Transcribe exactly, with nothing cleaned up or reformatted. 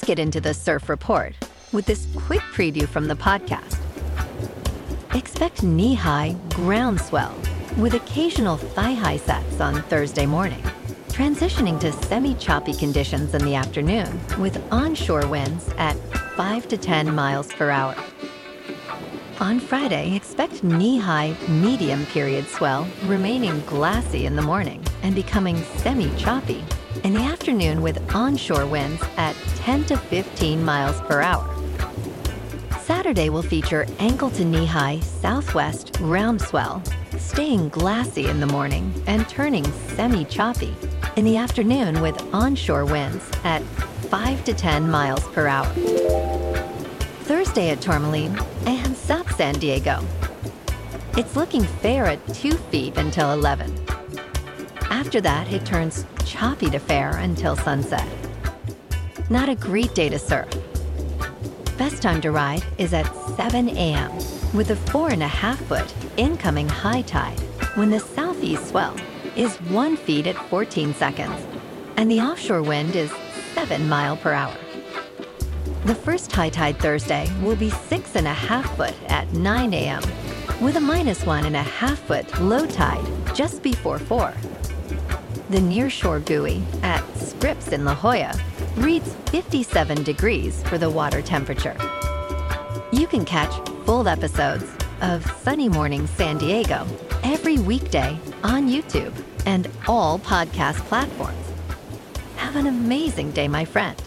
get into the surf report with this quick preview from the podcast. Expect knee-high ground swell with occasional thigh-high sets on Thursday morning, transitioning to semi-choppy conditions in the afternoon with onshore winds at five to ten miles per hour. On Friday, expect knee-high medium period swell remaining glassy in the morning and becoming semi-choppy in the afternoon with onshore winds at ten to fifteen miles per hour. Saturday will feature ankle to knee-high southwest ground swell, staying glassy in the morning and turning semi-choppy in the afternoon with onshore winds at five to ten miles per hour. Thursday at Tourmaline and South San Diego. It's looking fair at two feet until eleven. After that, it turns choppy to fair until sunset. Not a great day to surf. Best time to ride is at seven a.m. with a four and a half foot incoming high tide when the southeast swell is one feet at fourteen seconds and the offshore wind is seven mile per hour. The first high tide Thursday will be six and a half foot at nine a.m. with a minus one and a half foot low tide just before four. The nearshore buoy at Scripps in La Jolla reads fifty-seven degrees for the water temperature. You can catch full episodes of Sunny Morning San Diego every weekday on YouTube and all podcast platforms. Have an amazing day, my friend.